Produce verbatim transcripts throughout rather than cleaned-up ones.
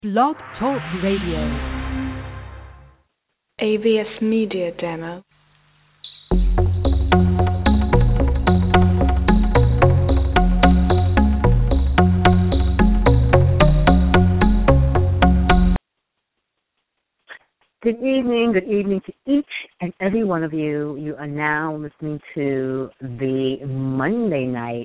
Blog Talk Radio. A V S Media Demo. Good evening, good evening to each and every one of you. You are now listening to the Monday night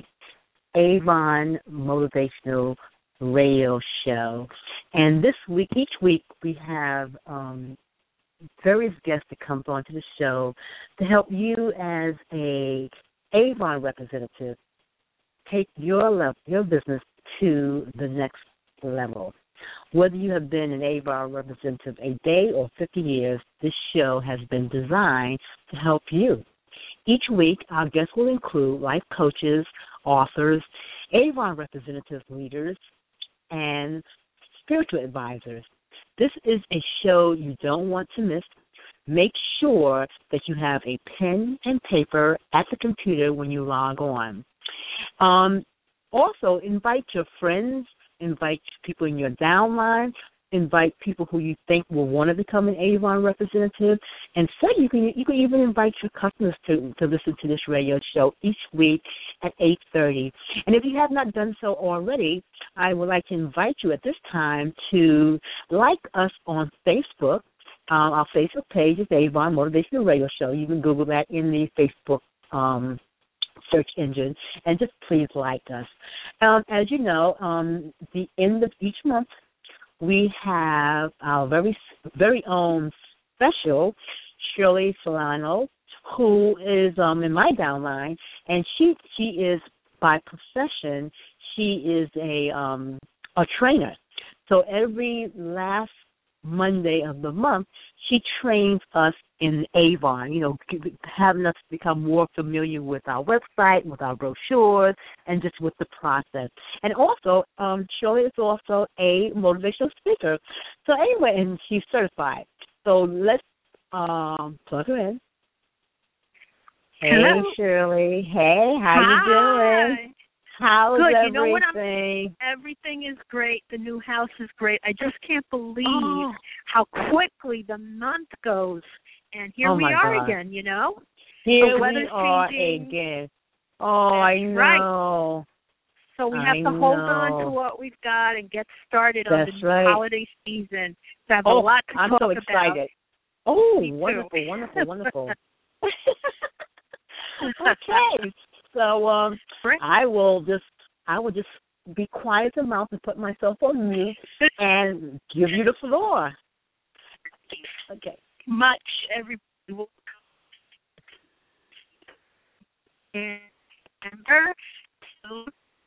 Avon Motivational Radio Show. And this week, each week, we have um, various guests that come onto the show to help you as a Avon representative take your level, your business to the next level. Whether you have been an Avon representative a day or fifty years, this show has been designed to help you. Each week, our guests will include life coaches, authors, Avon representative leaders, and spiritual advisors. This is a show you don't want to miss. Make sure that you have a pen and paper at the computer when you log on. Um, also, invite your friends, invite people in your downline, invite people who you think will want to become an Avon representative, and so you can you can even invite your customers to, to listen to this radio show each week at eight thirty. And if you have not done so already, I would like to invite you at this time to like us on Facebook. Um, our Facebook page is Avon Motivational Radio Show. You can Google that in the Facebook um search engine, and just please like us. Um, as you know, um, the end of each month, we have our very very own special, Shirley Solano, who is um, in my downline, and she she is by profession, she is a um, a trainer. So every last Monday of the month, she trains us in Avon, you know, having us become more familiar with our website, with our brochures, and just with the process. And also, um, Shirley is also a motivational speaker. So anyway, and she's certified. So let's um, plug her in. Hey, Hello. Shirley. Hey, how Hi. you doing? How's Good. everything? You know what? I'm, everything is great. The new house is great. I just can't believe Oh. how quickly the month goes. And here Oh, we my are God. again, you know? Here the we weather's are changing. again. Oh, That's I right. know. So we I have to hold on to know. what we've got and get started That's on the right. holiday season. So I have Oh, a lot to I'm talk so about. excited. Oh, Me too. wonderful, wonderful, wonderful. Okay. So um, Great. I will just I will just be quiet as a mouse and put myself on mute and give you the floor. Okay. Much everybody will remember to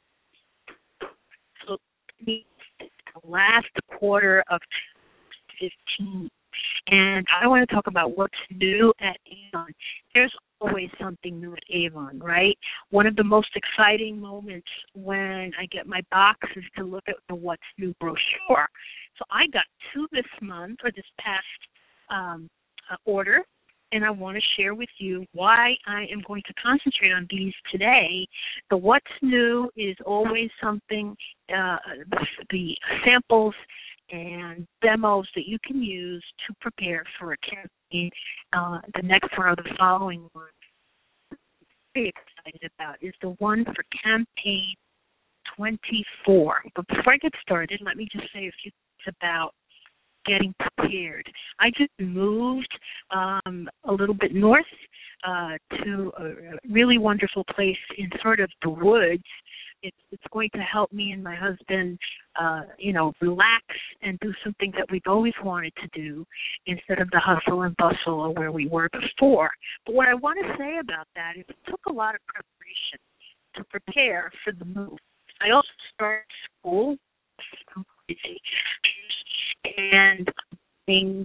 so the last quarter of fifteen. And I want to talk about what's new at Avon. There's always something new at Avon, right? One of the most exciting moments when I get my box is to look at the What's New brochure. So I got two this month, or this past um, uh, order, and I want to share with you why I am going to concentrate on these today. The What's New is always something, uh, the, the samples and demos that you can use to prepare for a campaign, uh, the next one or the following one. Very excited about is the one for campaign twenty-four. But before I get started, let me just say a few things about getting prepared. I just moved um, a little bit north uh, to a really wonderful place in sort of the woods. It's, it's going to help me and my husband, uh, you know, relax and do something that we've always wanted to do instead of the hustle and bustle of where we were before. But what I want to say about that is it took a lot of preparation to prepare for the move. I also started school, I'm crazy, and being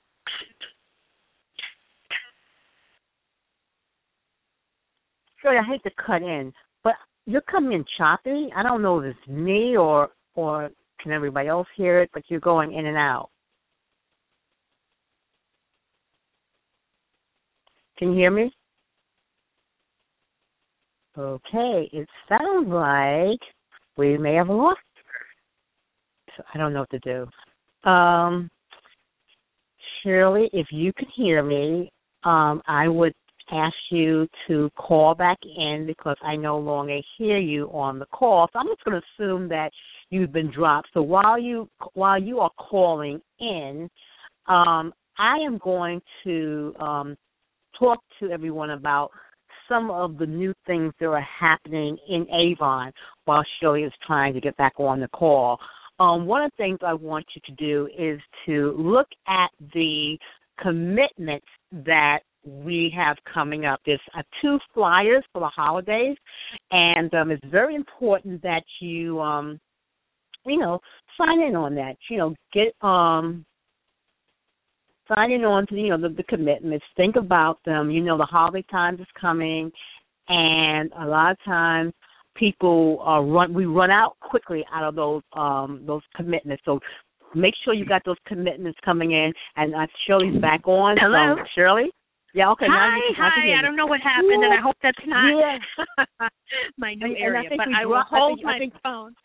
Sorry, I hate to cut in, but you're coming in choppy. I don't know if it's me or or can everybody else hear it, but you're going in and out. Can you hear me? Okay, it sounds like we may have lost her. So I don't know what to do. Um, Shirley, if you can hear me, um, I would ask you to call back in because I no longer hear you on the call. So I'm just going to assume that you've been dropped. So while you while you are calling in, um, I am going to um, talk to everyone about some of the new things that are happening in Avon while Shirley is trying to get back on the call. Um, one of the things I want you to do is to look at the commitments that we have coming up. There's uh, two flyers for the holidays, and um, it's very important that you, um, you know, sign in on that. You know, get um, sign in on to you know the, the commitments. Think about them. You know, the holiday time is coming, and a lot of times people uh, run. We run out quickly out of those um, those commitments. So make sure you got those commitments coming in. And uh, Shirley's back on. Hello, so, Shirley. Yeah, okay. Hi, now you, hi. now I don't know what happened, yeah. and I hope that's not yeah. my new and, area. and I think but I dro- will hold I think, my I think, phone.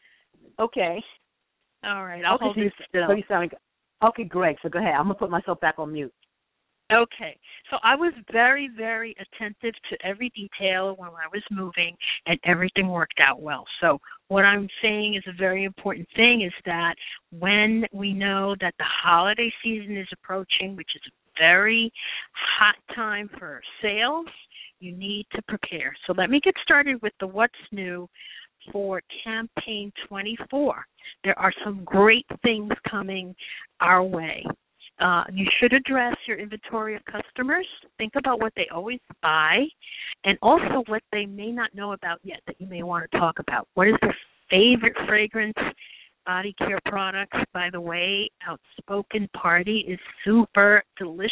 Okay. All right, I'll okay, hold so you, it still. So you sound like, okay, great. So go ahead. I'm gonna put myself back on mute. Okay, so I was very, very attentive to every detail when I was moving, and everything worked out well. So what I'm saying is a very important thing is that when we know that the holiday season is approaching, which is a very hot time for sales, you need to prepare. So let me get started with the what's new for campaign twenty-four. There are some great things coming our way. Uh, you should address your inventory of customers. Think about what they always buy and also what they may not know about yet that you may want to talk about. What is their favorite fragrance, body care products? By the way, Outspoken Party is super delicious.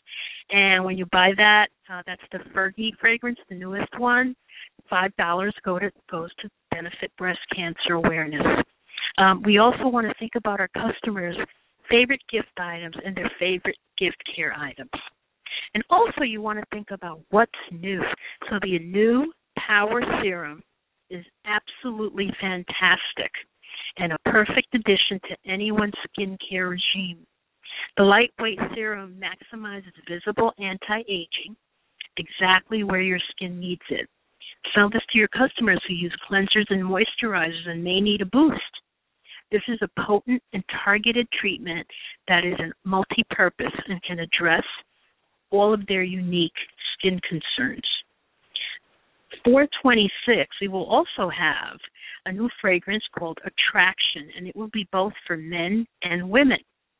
And when you buy that, uh, that's the Fergie fragrance, the newest one. five dollars go to, goes to benefit breast cancer awareness. Um, we also want to think about our customers' favorite gift items and their favorite gift care items. And also you want to think about what's new. So the new Power Serum is absolutely fantastic and a perfect addition to anyone's skincare regime. The lightweight serum maximizes visible anti-aging exactly where your skin needs it. Sell this to your customers who use cleansers and moisturizers and may need a boost. This is a potent and targeted treatment that is multi-purpose and can address all of their unique skin concerns. For twenty-six, we will also have a new fragrance called Attraction, and it will be both for men and women.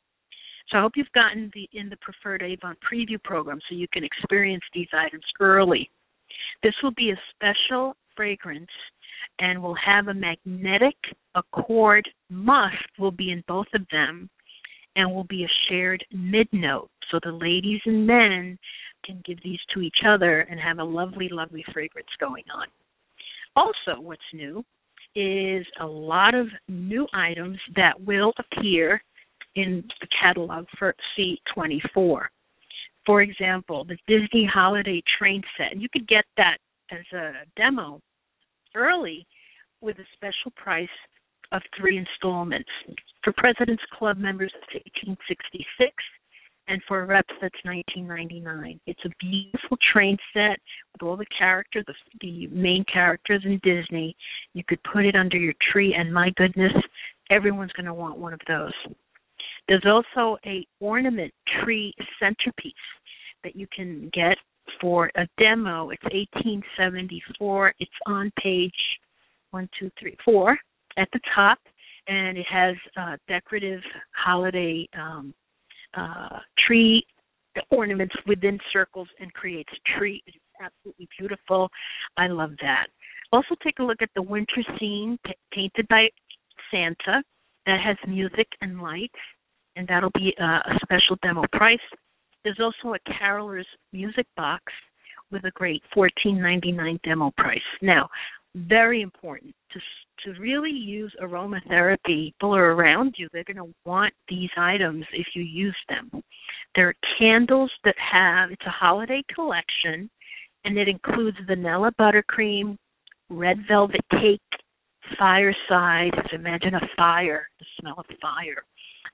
So I hope you've gotten the in the Preferred Avon preview program so you can experience these items early. This will be a special fragrance and will have a magnetic accord musk will be in both of them and will be a shared mid-note. So the ladies and men can give these to each other and have a lovely, lovely fragrance going on. Also, what's new is a lot of new items that will appear in the catalog for C twenty-four. For example, the Disney Holiday Train Set. And you could get that as a demo early with a special price of three installments. For President's Club members, it's eighteen sixty-six, and for reps, that's nineteen ninety-nine. It's a beautiful train set with all the characters, the, the main characters in Disney. You could put it under your tree, and my goodness, everyone's going to want one of those. There's also a ornament tree centerpiece that you can get for a demo. It's eighteen seventy-four. It's on page one, two, three, four at the top, and it has uh, decorative holiday um, uh, tree ornaments within circles and creates a tree. It's absolutely beautiful. I love that. Also, take a look at the winter scene p- painted by Santa that has music and lights, and that'll be uh, a special demo price. There's also a Carolers music box with a great fourteen ninety-nine demo price. Now, very important, to to really use aromatherapy, people are around you, they're going to want these items if you use them. There are candles that have, it's a holiday collection, and it includes vanilla buttercream, red velvet cake, fireside. Imagine a fire, the smell of fire.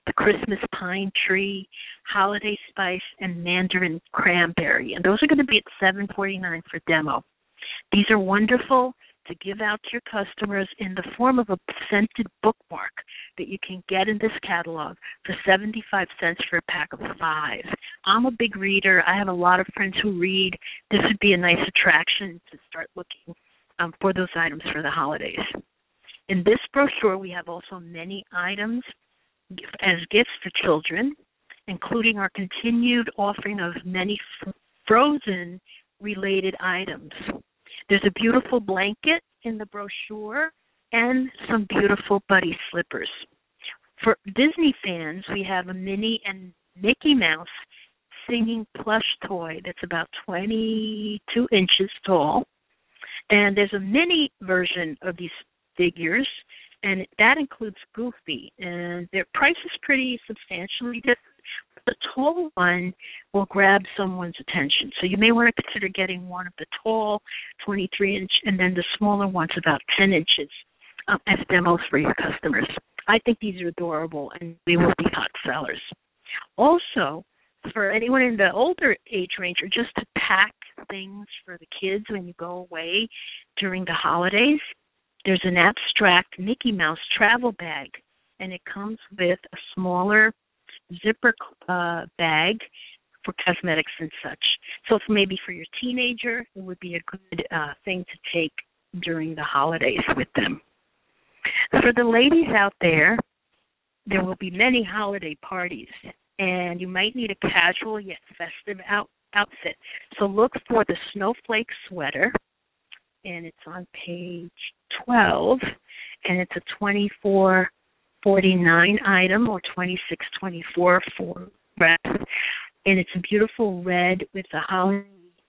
the Christmas pine tree, holiday spice, and mandarin cranberry. And those are going to be at seven forty-nine for demo. These are wonderful to give out to your customers in the form of a scented bookmark that you can get in this catalog for seventy-five cents for a pack of five. I'm a big reader. I have a lot of friends who read. This would be a nice attraction to start looking um, for those items for the holidays. In this brochure, we have also many items as gifts for children, including our continued offering of many f- frozen-related items. There's a beautiful blanket in the brochure and some beautiful buddy slippers. For Disney fans, we have a Minnie and Mickey Mouse singing plush toy that's about twenty-two inches tall. And there's a mini version of these figures, and that includes Goofy. And their price is pretty substantially different. The tall one will grab someone's attention. So you may want to consider getting one of the tall twenty-three inch and then the smaller ones about ten inches um, as demos for your customers. I think these are adorable and they will be hot sellers. Also, for anyone in the older age range or just to pack things for the kids when you go away during the holidays, there's an abstract Mickey Mouse travel bag, and it comes with a smaller zipper uh, bag for cosmetics and such. So if maybe for your teenager, it would be a good uh, thing to take during the holidays with them. For the ladies out there, there will be many holiday parties, and you might need a casual yet festive out, outfit. So look for the Snowflake sweater, and it's on page twelve, and it's a twenty-four forty-nine item or twenty-six twenty-four for rep, and it's a beautiful red with a holiday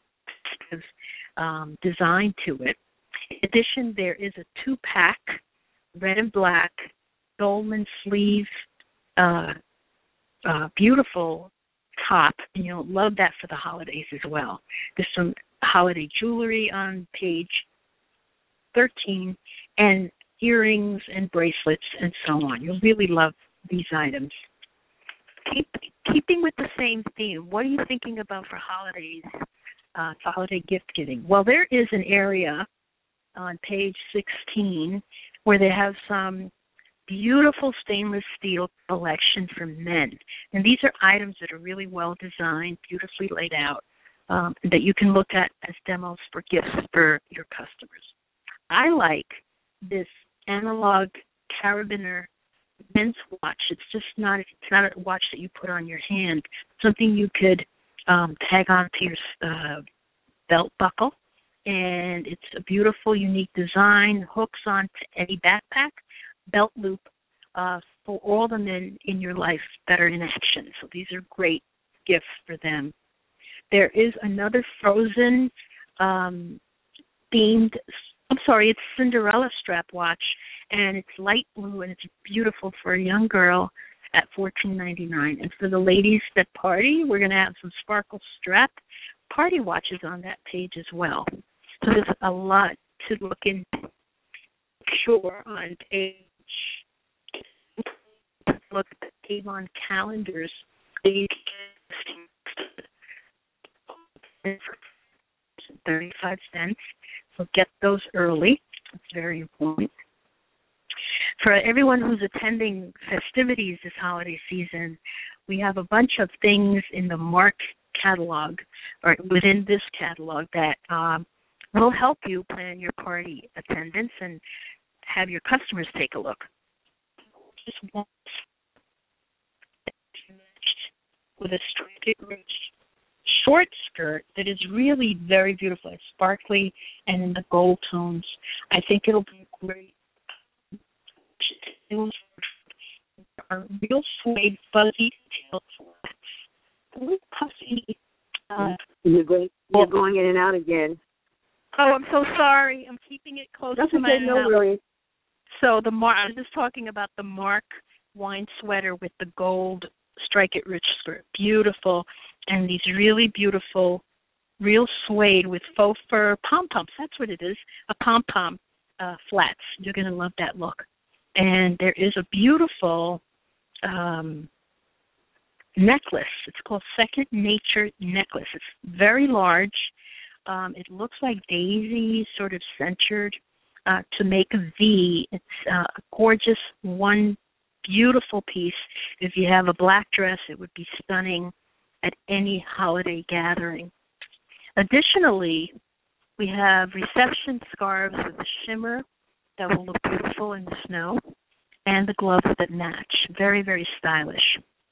um, design to it. In addition, there is a two-pack red and black dolman sleeve, uh, uh, beautiful top, and you'll love that for the holidays as well. There's some holiday jewelry on page thirteen, and earrings and bracelets and so on. You'll really love these items. Keep, keeping with the same theme, what are you thinking about for holidays, uh, for holiday gift giving? Well, there is an area on page sixteen where they have some beautiful stainless steel collection for men. And these are items that are really well designed, beautifully laid out, um, that you can look at as demos for gifts for your customers. I like this analog carabiner men's watch. It's just not it's not a watch that you put on your hand. Something you could um, tag onto your uh, belt buckle, and it's a beautiful, unique design. Hooks onto any backpack, belt loop uh, for all the men in your life that are in action. So these are great gifts for them. There is another Frozen um, themed. I'm sorry, it's Cinderella strap watch, and it's light blue, and it's beautiful for a young girl at fourteen ninety-nine. And for the ladies that party, we're going to have some sparkle strap party watches on that page as well. So there's a lot to look into. Sure, on page, look at the Avon calendars. thirty-five cents. So get those early. It's very important. For everyone who's attending festivities this holiday season, we have a bunch of things in the Mark catalog, or within this catalog, that um, will help you plan your party attendance and have your customers take a look. Just one with a striped short skirt that is really very beautiful. It's sparkly and in the gold tones. I think it'll be great. There are real suede, fuzzy tail flats. Really puffy. Uh, you're going, you're going in and out again. Oh, I'm so sorry. I'm keeping it close That's to my okay, no mouth. worries. So the Mar- I was just talking about the Mark wine sweater with the gold strike it rich skirt. Beautiful. And these really beautiful real suede with faux fur pom-poms. That's what it is, a pom-pom uh, flats. You're going to love that look. And there is a beautiful um, necklace. It's called Second Nature Necklace. It's very large. Um, it looks like daisies, sort of centered uh, to make a V. It's uh, a gorgeous, one beautiful piece. If you have a black dress, it would be stunning at any holiday gathering. Additionally, we have reception scarves with a shimmer that will look beautiful in the snow, and the gloves that match. Very, very stylish.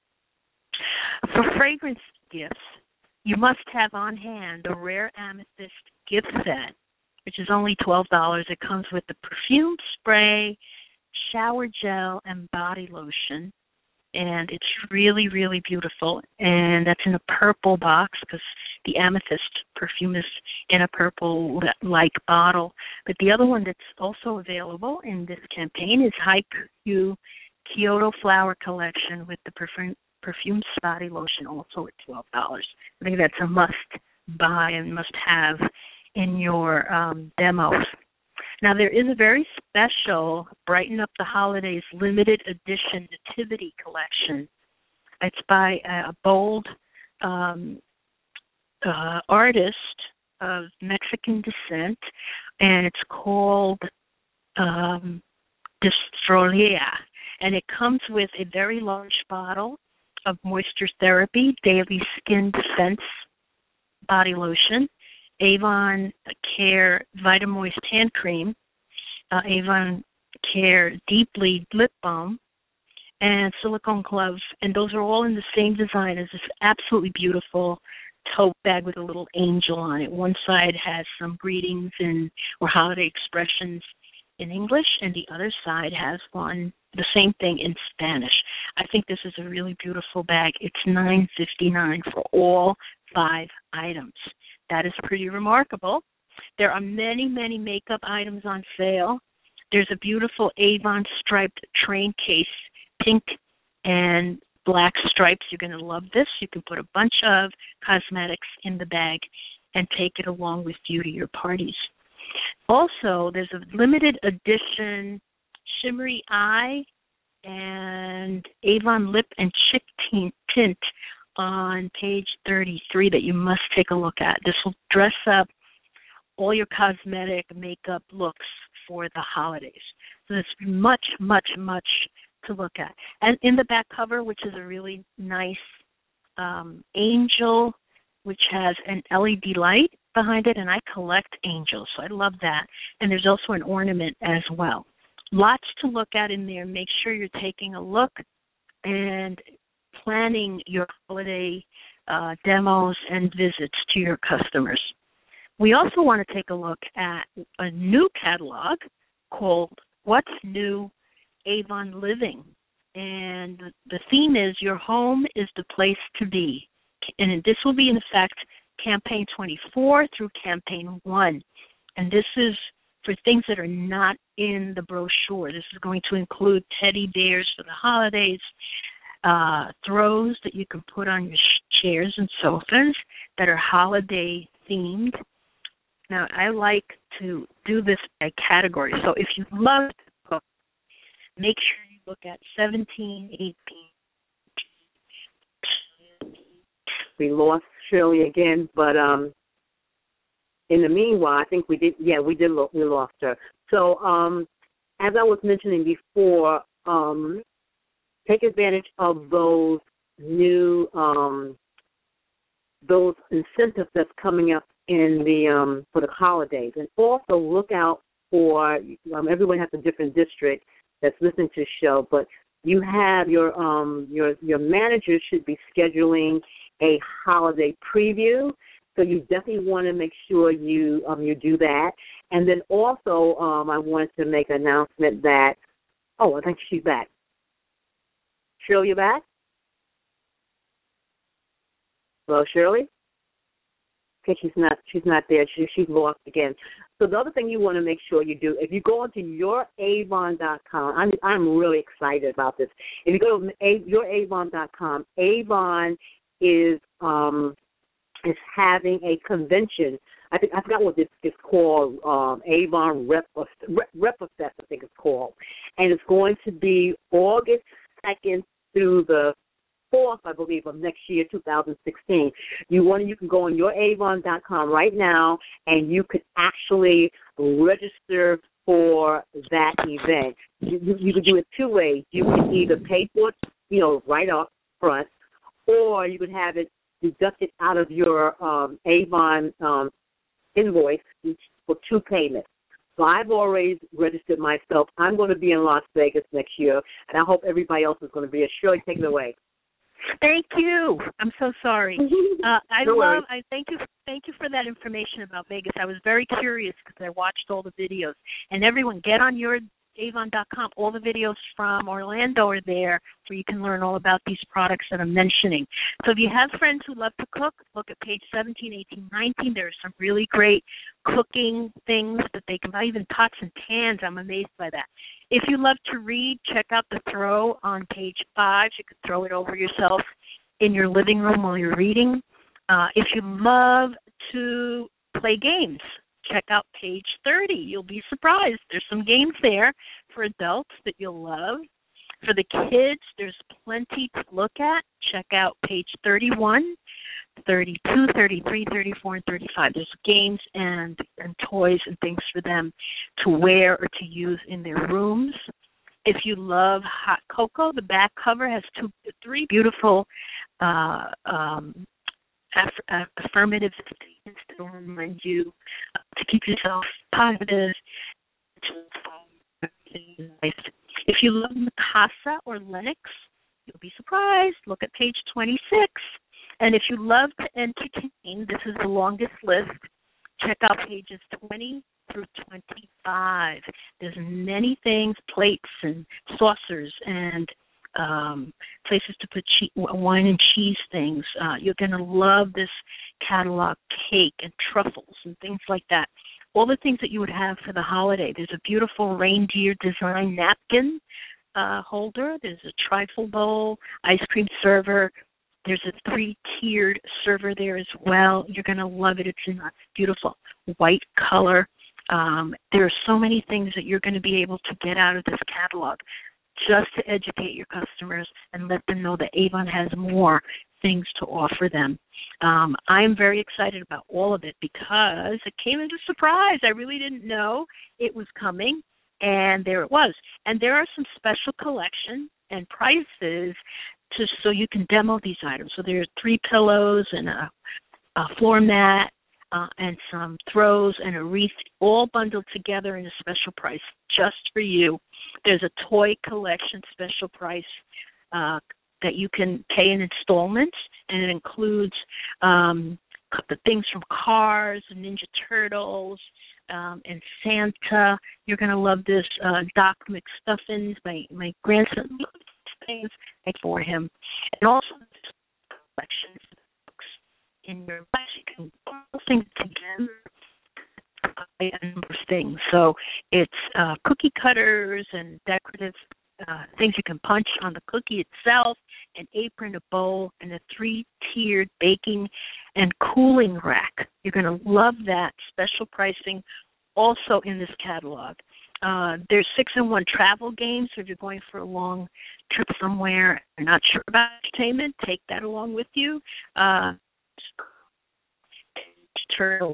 For fragrance gifts, you must have on hand a rare amethyst gift set, which is only twelve dollars. It comes with the perfume spray, shower gel, and body lotion. And it's really, really beautiful. And that's in a purple box because the amethyst perfume is in a purple-like bottle. But the other one that's also available in this campaign is Haiku Kyoto Flower Collection with the perfume, perfume body lotion, also at twelve dollars. I think that's a must-buy and must-have in your um, demos. Now, there is a very special Brighten Up the Holidays limited edition nativity collection. It's by a bold um, uh, artist of Mexican descent, and it's called um, Destrolia. And it comes with a very large bottle of Moisture Therapy Daily Skin Defense body lotion, Avon Care Vitamoist hand cream, uh, Avon Care Deeply lip balm, and silicone gloves. And those are all in the same design as this absolutely beautiful tote bag with a little angel on it. One side has some greetings and or holiday expressions in English, and the other side has one, the same thing in Spanish. I think this is a really beautiful bag. It's nine fifty-nine for all five items. That is pretty remarkable. There are many, many makeup items on sale. There's a beautiful Avon striped train case, pink and black stripes. You're going to love this. You can put a bunch of cosmetics in the bag and take it along with you to your parties. Also, there's a limited edition shimmery eye and Avon lip and chick tint on page thirty-three that you must take a look at. This will dress up all your cosmetic makeup looks for the holidays. So there's much, much, much to look at. And in the back cover, which is a really nice um, angel, which has an L E D light behind it, and I collect angels, so I love that. And there's also an ornament as well. Lots to look at in there. Make sure you're taking a look and planning your holiday uh, demos and visits to your customers. We also want to take a look at a new catalog called What's New Avon Living. And the theme is Your Home is the Place to Be. And this will be in effect campaign twenty-four through campaign one. And this is for things that are not in the brochure. This is going to include teddy bears for the holidays, uh, throws that you can put on your chairs and sofas that are holiday themed. Now, I like to do this by category. So if you love to cook, make sure you look at seventeen, eighteen. We lost Shirley again, but um, in the meanwhile, I think we did. Yeah, we did. Lo- we lost her. So, um, as I was mentioning before, um, take advantage of those new um, those incentives that's coming up in the um, for the holidays, and also look out for. Um, everyone has a different district that's listening to the show, but you have your um, your your manager should be scheduling a holiday preview, so you definitely want to make sure you um, you do that. And then also, um, I wanted to make an announcement that, oh, I think she's back. Shirley, you back? Hello, Shirley? Okay, she's not she's not there. She, she's lost again. So the other thing you want to make sure you do, if you go onto your avon dot com, I'm I'm really excited about this. If you go to your avon dot com, Avon is um, is having a convention. I think I forgot what this is called. Um, Avon Rep Repafest, I think it's called, and it's going to be August second through the fourth, I believe, of next year, two thousand sixteen. You want to, you can go on your avon dot com right now, and you could actually register for that event. You, you, you can do it two ways. You can either pay for it, you know, right up front, or you could have it deducted out of your um, Avon um, invoice for two payments. So I've already registered myself. I'm going to be in Las Vegas next year, and I hope everybody else is going to be. Shirley, take it away. Thank you. I'm so sorry. Uh, I no love. worries. I thank you. Thank you for that information about Vegas. I was very curious because I watched all the videos. And everyone, get on your avon dot com. All the videos from Orlando are there, where you can learn all about these products that I'm mentioning. So if you have friends who love to cook, look at page seventeen, eighteen, nineteen. There are some really great cooking things that they can buy, even pots and pans. I'm amazed by that. If you love to read, check out the throw on page five. You could throw it over yourself in your living room while you're reading. Uh, if you love to play games, check out page thirty. You'll be surprised. There's some games there for adults that you'll love. For the kids, there's plenty to look at. Check out page thirty-one, thirty-two, thirty-three, thirty-four, and thirty-five. There's games and, and toys and things for them to wear or to use in their rooms. If you love hot cocoa, the back cover has two, three beautiful uh, um, aff- affirmative statements that will remind you uh, to keep yourself positive. If you love Mikasa or Lennox, you'll be surprised. Look at page twenty-six. And if you love to entertain, this is the longest list. Check out pages twenty through twenty-five. There's many things, plates and saucers and um, places to put che- wine and cheese things. Uh, you're going to love this catalog, cake and truffles and things like that. All the things that you would have for the holiday. There's a beautiful reindeer design napkin uh, holder. There's a trifle bowl, ice cream server. There's a three-tiered server there as well. You're going to love it. It's in a beautiful white color. Um, there are so many things that you're going to be able to get out of this catalog just to educate your customers and let them know that Avon has more things to offer them. Um, I'm very excited about all of it because it came as a surprise. I really didn't know it was coming, and there it was. And there are some special collection and prices to, so you can demo these items. So there's three pillows and a, a floor mat uh, and some throws and a wreath all bundled together in a special price just for you. There's a toy collection special price uh, that you can pay in installments, and it includes um, the things from Cars, Ninja Turtles, um, and Santa. You're going to love this. Uh, Doc McStuffins, my, my grandson loves things for him. And also collections of books in your life. You can put things together, a number of things. So it's uh, cookie cutters and decorative uh, things you can punch on the cookie itself, an apron, a bowl, and a three-tiered baking and cooling rack. You're going to love that special pricing also in this catalog. Uh, there's six-in-one travel games, so if you're going for a long trip somewhere and not sure about entertainment, take that along with you. Uh, turtles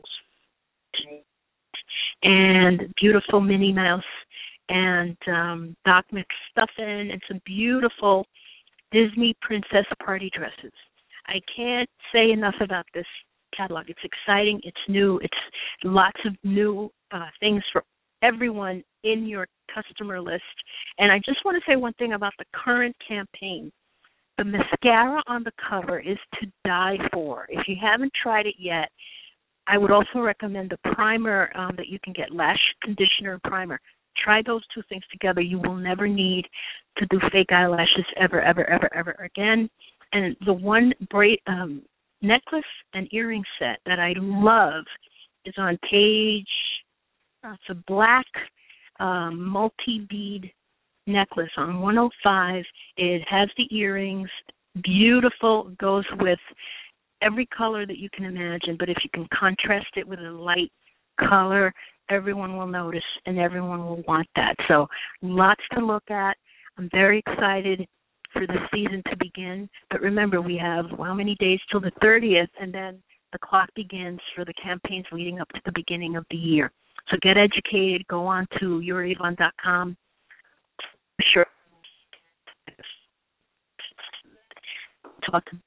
and beautiful Minnie Mouse and um, Doc McStuffin and some beautiful Disney princess party dresses. I can't say enough about this catalog. It's exciting. It's new. It's lots of new uh, things for everyone in your customer list. And I just want to say one thing about the current campaign. The mascara on the cover is to die for. If you haven't tried it yet, I would also recommend the primer um, that you can get, lash conditioner and primer. Try those two things together. You will never need to do fake eyelashes ever, ever, ever, ever again. And the one braid, um, necklace and earring set that I love is on page, uh, it's a black um, multi-bead necklace on one oh five. It has the earrings, beautiful, goes with every color that you can imagine, but if you can contrast it with a light color, everyone will notice and everyone will want that. So lots to look at. I'm very excited for the season to begin. But remember, we have how many days till the thirtieth, and then the clock begins for the campaigns leading up to the beginning of the year. So get educated. Go on to your avon dot com. Sure. Talk to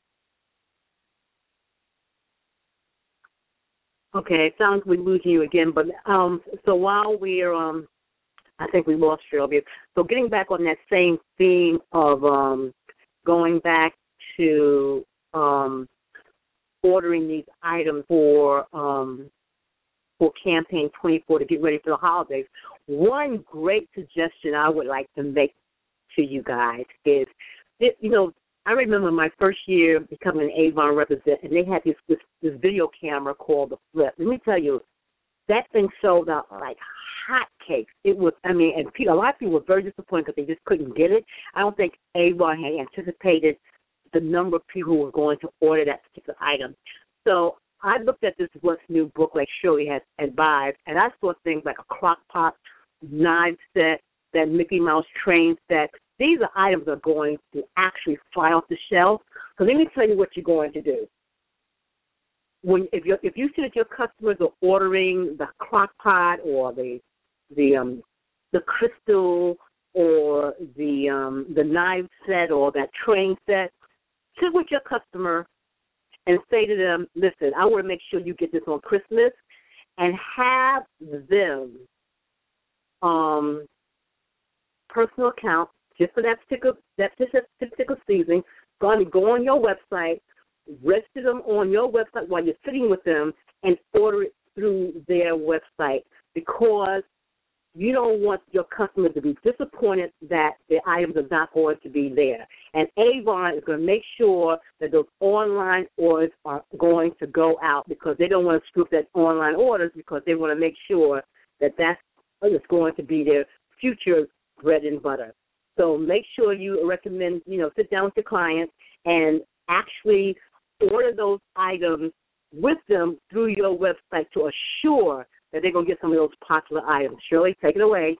Okay, it sounds like we're losing you again, but um, so while we're, um, I think we lost Sylvia. So getting back on that same theme of um, going back to um, ordering these items for um, for campaign twenty-four to get ready for the holidays, one great suggestion I would like to make to you guys is, it, you know, I remember my first year becoming an Avon representative, and they had this, this this video camera called the Flip. Let me tell you, that thing sold out like hotcakes. It was, I mean, and people, a lot of people were very disappointed because they just couldn't get it. I don't think Avon had anticipated the number of people who were going to order that particular item. So I looked at this What's New book like Shirley has advised, and I saw things like a crock pot, knife set, that Mickey Mouse train set. These are items that are going to actually fly off the shelf. So let me tell you what you're going to do. When if you if you see that your customers are ordering the crock pot or the the um the crystal or the um the knife set or that train set, sit with your customer and say to them, listen, I want to make sure you get this on Christmas, and have them um personal account just for that particular that particular season. Go on, go on your website, register them on your website while you're sitting with them, and order it through their website, because you don't want your customers to be disappointed that the items are not going to be there. And Avon is going to make sure that those online orders are going to go out, because they don't want to screw up that online orders, because they want to make sure that that's is going to be their future bread and butter. So make sure you recommend, you know, sit down with your clients and actually order those items with them through your website to assure that they're going to get some of those popular items. Shirley, take it away.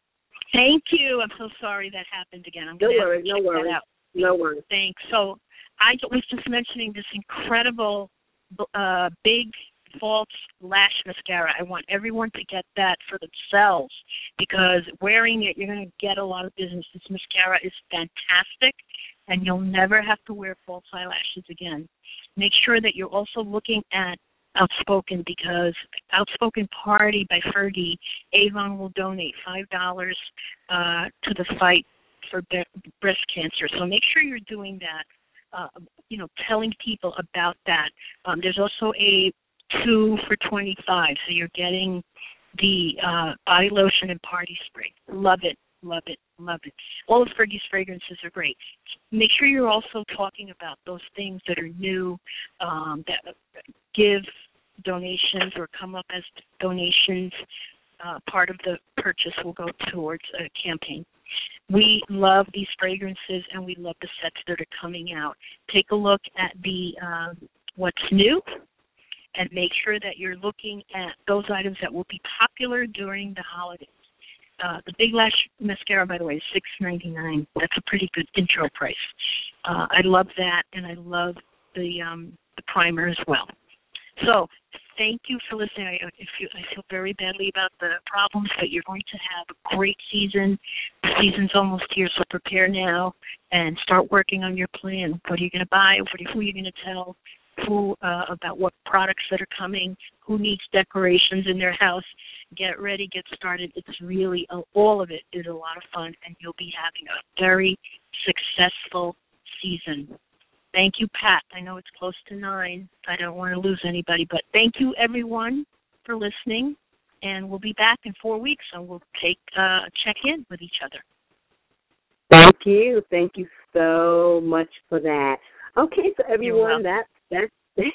Thank you. I'm so sorry that happened again. I'm no going worries, to no worries, no worries. Thanks. So I was just mentioning this incredible uh, big false lash mascara. I want everyone to get that for themselves, because wearing it, you're going to get a lot of business. This mascara is fantastic, and you'll never have to wear false eyelashes again. Make sure that you're also looking at Outspoken, because Outspoken Party by Fergie, Avon will donate five dollars uh, to the fight for be- breast cancer. So make sure you're doing that, uh, you know, telling people about that. Um, there's also a two for twenty-five, so you're getting the uh, body lotion and party spray. Love it, love it, love it. All of Fergie's fragrances are great. Make sure you're also talking about those things that are new, um, that give donations or come up as donations. Uh, part of the purchase will go towards a campaign. We love these fragrances, and we love the sets that are coming out. Take a look at the uh, What's New, and make sure that you're looking at those items that will be popular during the holidays. Uh, the Big Lash Mascara, by the way, is six ninety-nine. That's a pretty good intro price. Uh, I love that, and I love the um, the primer as well. So thank you for listening. I, if you, I feel very badly about the problems, but you're going to have a great season. The season's almost here, so prepare now and start working on your plan. What are you going to buy? What, who are you going to tell? Who uh, about what products that are coming? Who needs decorations in their house? Get ready, get started. It's really, uh, all of it is a lot of fun, and you'll be having a very successful season. Thank you, Pat. I know it's close to nine. I don't want to lose anybody, but thank you, everyone, for listening, and we'll be back in four weeks, and we'll take uh, check in with each other. Thank you. Thank you so much for that. Okay, so everyone, that that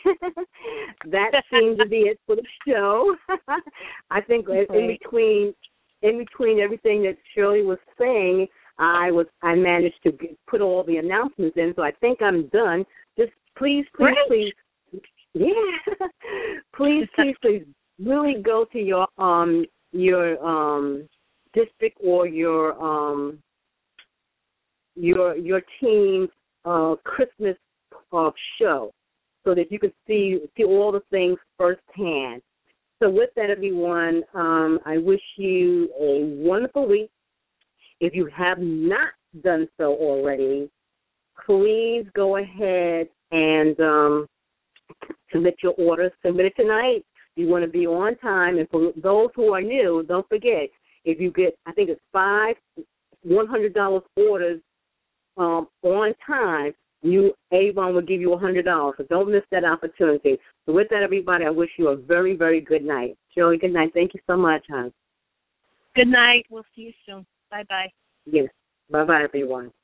that seems to be it for the show. I think okay. in between in between everything that Shirley was saying, I was I managed to get, put all the announcements in, so I think I'm done. Just please, please, Great. please, yeah, please, please, please, really go to your um your um district or your um your your team's uh, Christmas uh, show so that you can see see all the things firsthand. So with that, everyone, um, I wish you a wonderful week. If you have not done so already, please go ahead and um, submit your orders. Submit it tonight. You want to be on time. And for those who are new, don't forget, if you get, I think it's five one hundred dollars orders um, on time, you Avon will give you one hundred dollars. So don't miss that opportunity. So with that, everybody, I wish you a very, very good night. Shirley, good night. Thank you so much, hon. Good night. We'll see you soon. Bye-bye. Yes. Bye-bye, everyone.